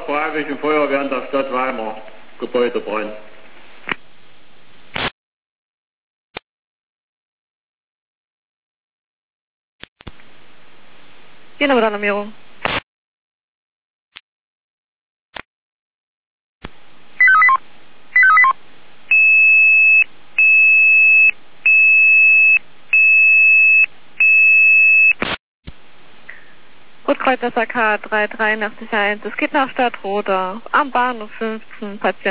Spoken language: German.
Freiwilligen Feuerwehr in der Stadt Weimar, Gebäudebrand. Hier eine Alarmierung. Rotkreuz SAK 3881, es geht nach Stadtroda, am Bahnhof 15, Patient.